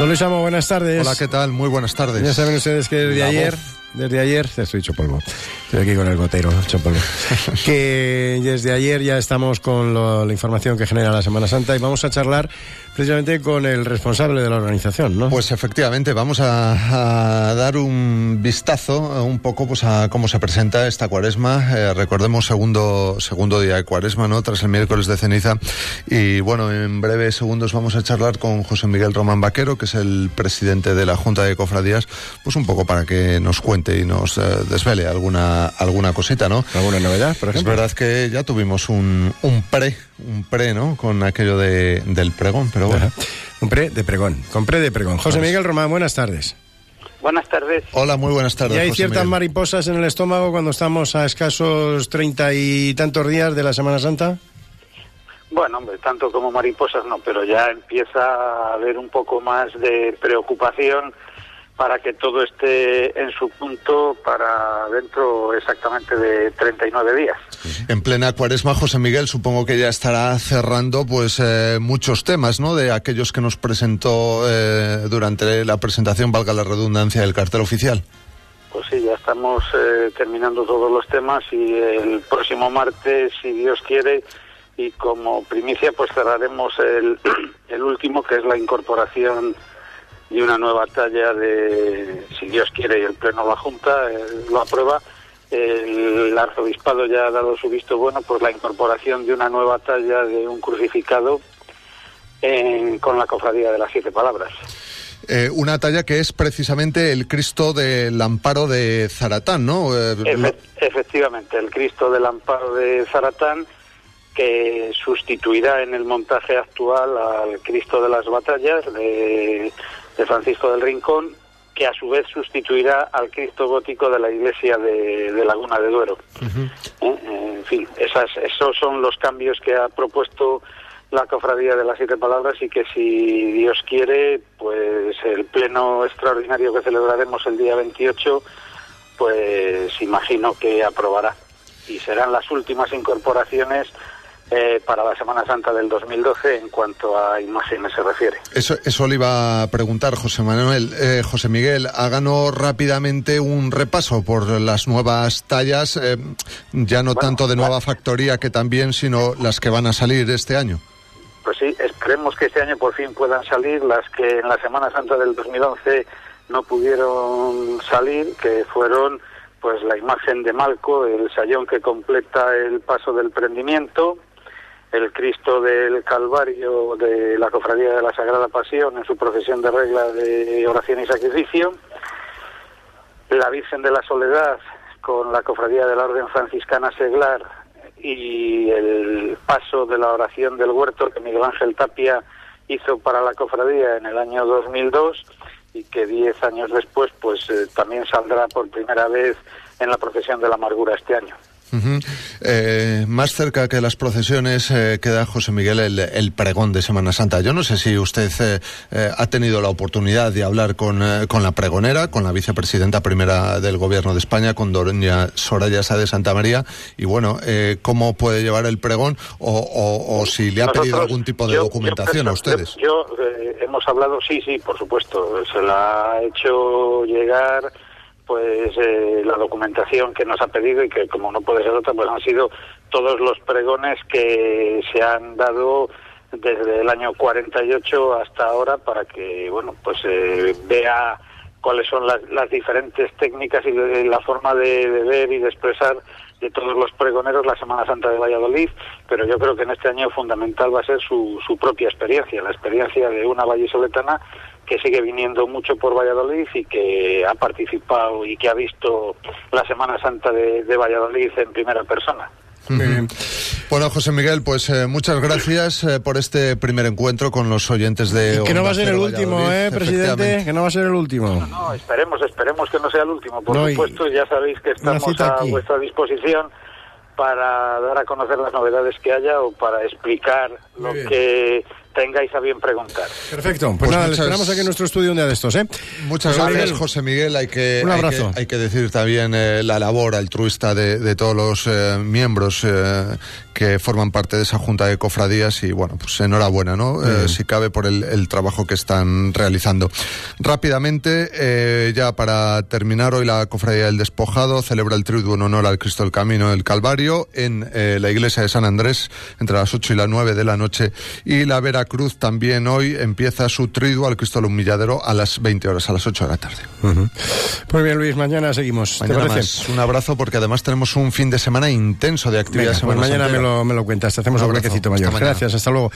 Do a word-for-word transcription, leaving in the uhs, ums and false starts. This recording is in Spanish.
Don Luis Amo, buenas tardes. Hola, ¿qué tal? Muy buenas tardes. Ya saben ustedes que desde La ayer, voz. desde ayer, ya estoy hecho polvo. Estoy aquí con el gotero, hecho polvo. Que desde ayer ya estamos con lo, la información que genera la Semana Santa y vamos a charlar precisamente con el responsable de la organización, ¿no? Pues efectivamente, vamos a, a dar un vistazo un poco pues a cómo se presenta esta Cuaresma. Eh, recordemos segundo segundo día de Cuaresma, ¿no? Tras el miércoles de ceniza. Y bueno, en breves segundos vamos a charlar con José Miguel Román Vaquero, que es el presidente de la Junta de Cofradías, pues un poco para que nos cuente y nos eh, desvele alguna alguna cosita, ¿no? ¿Alguna novedad, por ejemplo? Es verdad que ya tuvimos un, un pre, un pre, ¿no? Con aquello de, del pregón, pero bueno. Ajá. Un pre de pregón, con pre de pregón. José Miguel Román, buenas tardes. Buenas tardes. Hola, muy buenas tardes. ¿Y hay José ciertas Miguel. mariposas en el estómago cuando estamos a escasos treinta y tantos días de la Semana Santa? Bueno, hombre, tanto como mariposas no, pero ya empieza a haber un poco más de preocupación para que todo esté en su punto para dentro exactamente de treinta y nueve días. En plena Cuaresma, José Miguel, supongo que ya estará cerrando pues eh, muchos temas, ¿no? De aquellos que nos presentó eh, durante la presentación, valga la redundancia, del cartel oficial. Pues sí, ya estamos eh, terminando todos los temas y el próximo martes, si Dios quiere, y como primicia, pues cerraremos el, el último, que es la incorporación de una nueva talla de, si Dios quiere y el Pleno de la Junta eh, lo aprueba, el arzobispado ya ha dado su visto bueno, pues la incorporación de una nueva talla de un crucificado en, con la cofradía de las siete palabras. Eh, una talla que es precisamente el Cristo del Amparo de Zaratán, ¿no? Eh, Efe, efectivamente, el Cristo del Amparo de Zaratán, que sustituirá en el montaje actual al Cristo de las Batallas de, de Francisco del Rincón, que a su vez sustituirá al Cristo gótico de la iglesia de, de Laguna de Duero. Uh-huh. ¿Eh? En fin, esas, esos son los cambios que ha propuesto la Cofradía de las Siete Palabras y que, si Dios quiere, pues el pleno extraordinario que celebraremos el día veintiocho, pues imagino que aprobará. Y serán las últimas incorporaciones Eh, para la Semana Santa del dos mil doce en cuanto a imágenes se refiere. Eso, eso le iba a preguntar, José Manuel. Eh, José Miguel, háganos rápidamente un repaso por las nuevas tallas, eh, ya no bueno, tanto de nueva factoría que también, sino las que van a salir este año. Pues sí, esperemos que este año por fin puedan salir las que en la Semana Santa del dos mil once no pudieron salir, que fueron pues la imagen de Malco, el sayón que completa el paso del prendimiento, el Cristo del Calvario de la Cofradía de la Sagrada Pasión en su procesión de regla de oración y sacrificio, la Virgen de la Soledad con la Cofradía de la Orden Franciscana Seglar y el paso de la oración del huerto que Miguel Ángel Tapia hizo para la Cofradía en el año dos mil dos y que diez años después pues eh, también saldrá por primera vez en la procesión de la amargura este año. Uh-huh. Eh, más cerca que las procesiones eh, queda, José Miguel, el, el pregón de Semana Santa. Yo no sé si usted eh, eh, ha tenido la oportunidad de hablar con, eh, con la pregonera, con la vicepresidenta primera del Gobierno de España, con doña Soraya Sá de Santa María, y bueno, eh, cómo puede llevar el pregón o, o, o si le ha Nosotros, pedido algún tipo de yo, documentación yo, a ustedes. Yo, yo eh, hemos hablado, sí, sí, por supuesto, se la ha hecho llegar pues eh, la documentación que nos ha pedido y que, como no puede ser otra, pues han sido todos los pregones que se han dado desde el año cuarenta y ocho hasta ahora para que, bueno, pues eh, vea cuáles son las, las diferentes técnicas y de, la forma de, de ver y de expresar de todos los pregoneros la Semana Santa de Valladolid, pero yo creo que en este año fundamental va a ser su, su propia experiencia, la experiencia de una vallisoletana que sigue viniendo mucho por Valladolid y que ha participado y que ha visto la Semana Santa de, de Valladolid en primera persona. Uh-huh. Bueno, José Miguel, pues eh, muchas gracias eh, por este primer encuentro con los oyentes de y que no va a ser el último, Valladolid, ¿eh, presidente? Que no va a ser el último. No, no, esperemos, esperemos que no sea el último. Por no, supuesto, ya sabéis que estamos a aquí. vuestra disposición para dar a conocer las novedades que haya o para explicar lo que tengáis a bien preguntar. Perfecto, pues, Pues nada, muchas- le esperamos aquí en nuestro estudio un día de estos, ¿eh? Muchas José gracias, Miguel. José Miguel. Hay que, Un hay abrazo. que, hay que decir también eh, la labor altruista de, de todos los eh, miembros eh, que forman parte de esa junta de cofradías y, bueno, pues enhorabuena, ¿no? Eh, si cabe, por el, el trabajo que están realizando. Rápidamente, eh, ya para terminar, hoy la Cofradía del Despojado celebra el triduo en honor al Cristo del Camino del Calvario en eh, la iglesia de San Andrés entre las ocho y las nueve de la noche, y la Veracruz también hoy empieza su triduo al Cristo del Humilladero a las veinte horas, a las ocho de la tarde. Uh-huh. Muy bien, Luis, mañana seguimos. ¿Te Mañana parece? más. Un abrazo, porque además tenemos un fin de semana intenso de actividad. Venga, pues Semana mañana me Santera. lo, me lo cuentas, te hacemos Un un abrazo. huequecito Hasta mayor. mañana. Gracias, hasta luego.